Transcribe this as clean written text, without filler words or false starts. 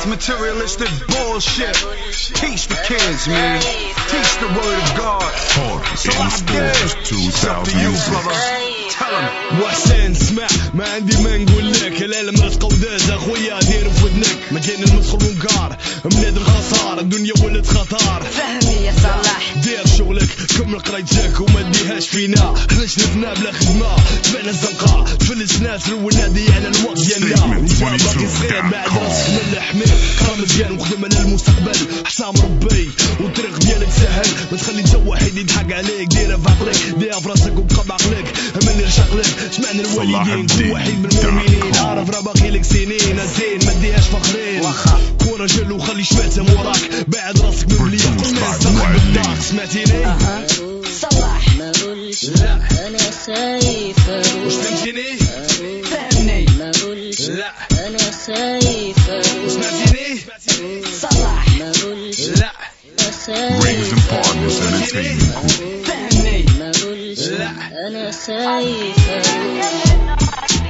That's materialistic bullshit. Teach the kids, man. Teach the word of God. So I guess it's up to you, brother. Tell him. وحسين اسمع ما عندي ما نقول لك العلم رزق وداز اخويا دير في ودنك ما كاين المسخر ونكار بنادم خسار الدنيا ولد خطار فهمني يا صلاح دير شغلك كمل قرايتك وما ديهاش فينا حنا شرفنا بلا خدمه تبعنا الزنقه تفلسنا ترول نادي على الوقت ديالنا وانت باقي صغير بعد راسك من الحمير كرا مزيان وخدم على المستقبل حسام ربي والطريق ديالك سهل ما تخلي انت واحد يضحك عليك ديرها في عقلك ديرها في راسك وبقى بعقلك من رشاقلك سمعنا الوالدين كل واحد من المؤمنين عارف راه باقي لك سنين زين ما ديهاش فخرين كون رجل وخلي شماتة موراك بعد راسك من بليا قل ما يستقبل بالدار سمعتيني صلاح ما قولش لا انا خايف واش فهمتيني فهمني ما قولش لا انا خايف سمعتيني صلاح ما قولش لا انا خايف Rings and Partners Entertainment Group. فهمني ما قولش لا انا خايف